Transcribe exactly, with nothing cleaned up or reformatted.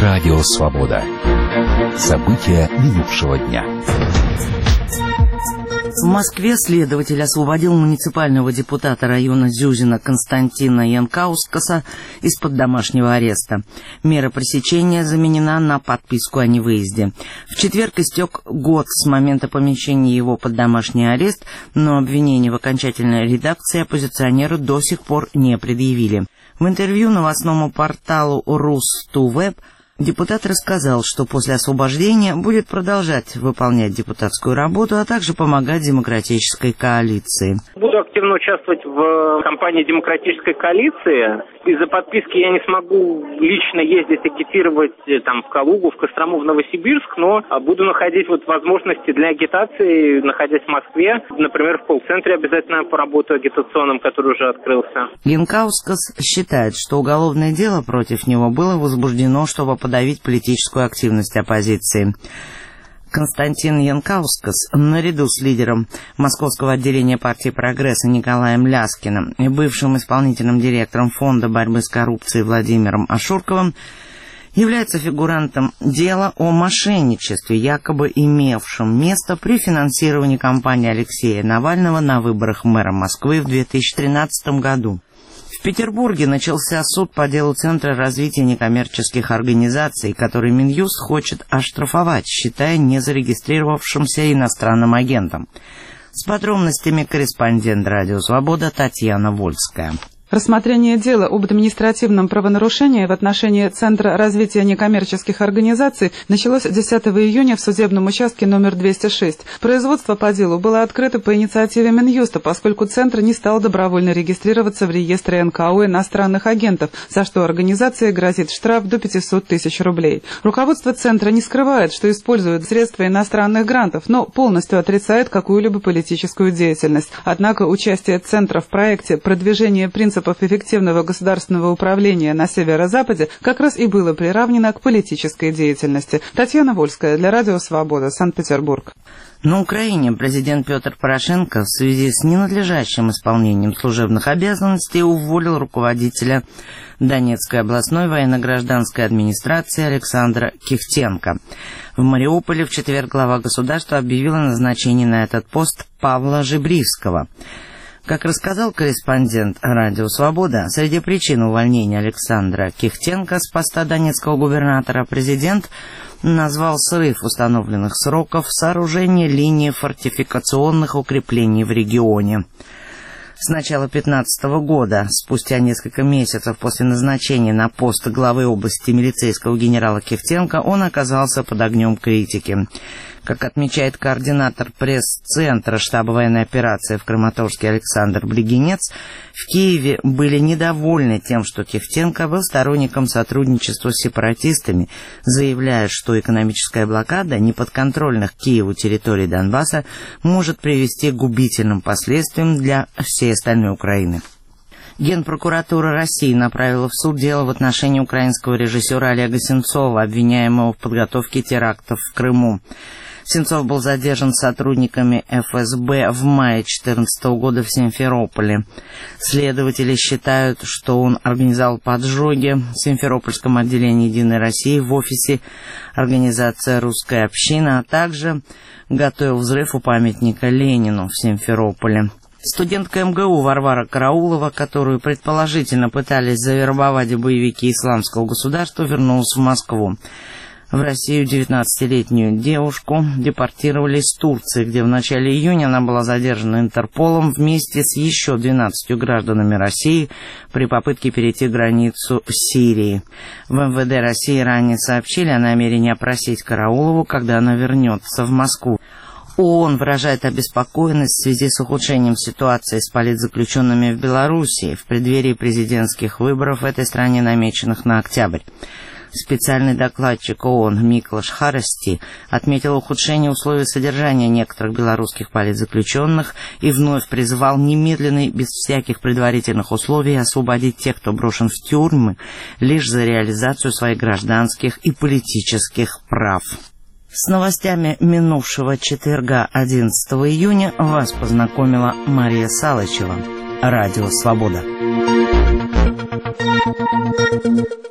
Радио Свобода. События минувшего дня. В Москве следователь освободил муниципального депутата района Зюзина Константина Янкаускаса из-под домашнего ареста. Мера пресечения заменена на подписку о невыезде. В четверг истек год с момента помещения его под домашний арест, но обвинения в окончательной редакции оппозиционеру до сих пор не предъявили. В интервью новостному порталу Русту.Веб депутат рассказал, что после освобождения будет продолжать выполнять депутатскую работу, а также помогать демократической коалиции. Буду активно участвовать в кампании демократической коалиции. Из-за подписки я не смогу лично ездить агитировать там, в Калугу, в Кострому, в Новосибирск, но буду находить вот возможности для агитации, находясь в Москве. Например, в колл-центре обязательно поработаю агитационным, который уже открылся. Янкаускас считает, что уголовное дело против него было возбуждено, чтобы подавить политическую активность оппозиции. Константин Янкаускас, наряду с лидером московского отделения партии «Прогресса» Николаем Ляскиным и бывшим исполнительным директором Фонда борьбы с коррупцией Владимиром Ашурковым, является фигурантом дела о мошенничестве, якобы имевшем место при финансировании кампании Алексея Навального на выборах мэра Москвы в две тысячи тринадцатом году. В Петербурге начался суд по делу Центра развития некоммерческих организаций, который Минюст хочет оштрафовать, считая незарегистрировавшимся иностранным агентом. С подробностями корреспондент «Радио Свобода» Татьяна Вольская. Рассмотрение дела об административном правонарушении в отношении Центра развития некоммерческих организаций началось десятого июня в судебном участке номер двести шесть. Производство по делу было открыто по инициативе Минюста, поскольку Центр не стал добровольно регистрироваться в реестре эн ка о иностранных агентов, за что организации грозит штраф до пятисот тысяч рублей. Руководство Центра не скрывает, что использует средства иностранных грантов, но полностью отрицает какую-либо политическую деятельность. Однако участие Центра в проекте продвижения принципов эффективного государственного управления на Северо-Западе как раз и было приравнено к политической деятельности. Татьяна Вольская для Радио Свобода, Санкт-Петербург. На Украине президент Петр Порошенко в связи с ненадлежащим исполнением служебных обязанностей уволил руководителя Донецкой областной военно-гражданской администрации Александра Кихтенко. В Мариуполе в четверг глава государства объявила назначение на этот пост Павла Жебривского. Как рассказал корреспондент «Радио Свобода», среди причин увольнения Александра Кихтенко с поста донецкого губернатора президент назвал срыв установленных сроков сооружения линии фортификационных укреплений в регионе. С начала две тысячи пятнадцатого года, спустя несколько месяцев после назначения на пост главы области милицейского генерала Кихтенко, он оказался под огнем критики. Как отмечает координатор пресс-центра штаба военной операции в Краматорске Александр Блигинец, в Киеве были недовольны тем, что Кихтенко был сторонником сотрудничества с сепаратистами, заявляя, что экономическая блокада неподконтрольных Киеву территорий Донбасса может привести к губительным последствиям для всей остальной Украины. Генпрокуратура России направила в суд дело в отношении украинского режиссера Олега Сенцова, обвиняемого в подготовке терактов в Крыму. Сенцов был задержан сотрудниками эф эс бэ в мае две тысячи четырнадцатого года в Симферополе. Следователи считают, что он организовал поджоги в Симферопольском отделении «Единой России» в офисе организации «Русская община», а также готовил взрыв у памятника Ленину в Симферополе. Студентка эм гэ у Варвара Караулова, которую предположительно пытались завербовать боевики исламского государства, вернулась в Москву. В Россию девятнадцатилетнюю девушку депортировали из Турции, где в начале июня она была задержана Интерполом вместе с еще двенадцатью гражданами России при попытке перейти границу Сирии. В эм вэ дэ России ранее сообщили о намерении опросить Караулову, когда она вернется в Москву. ООН выражает обеспокоенность в связи с ухудшением ситуации с политзаключенными в Белоруссии в преддверии президентских выборов в этой стране, намеченных на октябрь. Специальный докладчик ООН Миклош Харасти отметил ухудшение условий содержания некоторых белорусских политзаключенных и вновь призвал немедленно, без всяких предварительных условий, освободить тех, кто брошен в тюрьмы лишь за реализацию своих гражданских и политических прав. С новостями минувшего четверга, одиннадцатого июня, вас познакомила Мария Салычева. Радио Свобода.